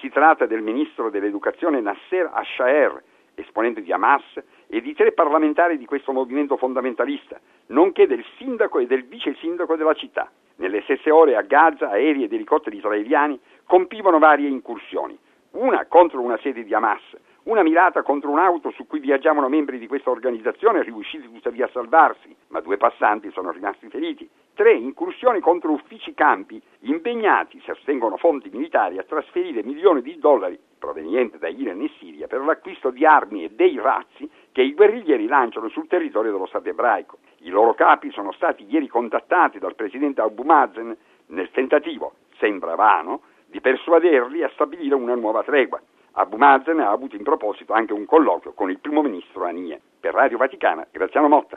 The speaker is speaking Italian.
Si tratta del ministro dell'educazione Nasser Al-Shaer, esponente di Hamas, e di 3 parlamentari di questo movimento fondamentalista, nonché del sindaco e del vice sindaco della città. Nelle stesse ore a Gaza aerei ed elicotteri israeliani compivano varie incursioni, una contro una sede di Hamas, una mirata contro un'auto su cui viaggiavano membri di questa organizzazione riusciti tuttavia a salvarsi, ma 2 passanti sono rimasti feriti. 3 incursioni contro uffici campi impegnati, si astengono fonti militari, a trasferire milioni di dollari provenienti da Iran e Siria per l'acquisto di armi e dei razzi che i guerriglieri lanciano sul territorio dello Stato ebraico. I loro capi sono stati ieri contattati dal presidente Abu Mazen nel tentativo, sembra vano, di persuaderli a stabilire una nuova tregua. Abu Mazen ha avuto in proposito anche un colloquio con il primo ministro Haniyeh. Per Radio Vaticana, Graziano Motta.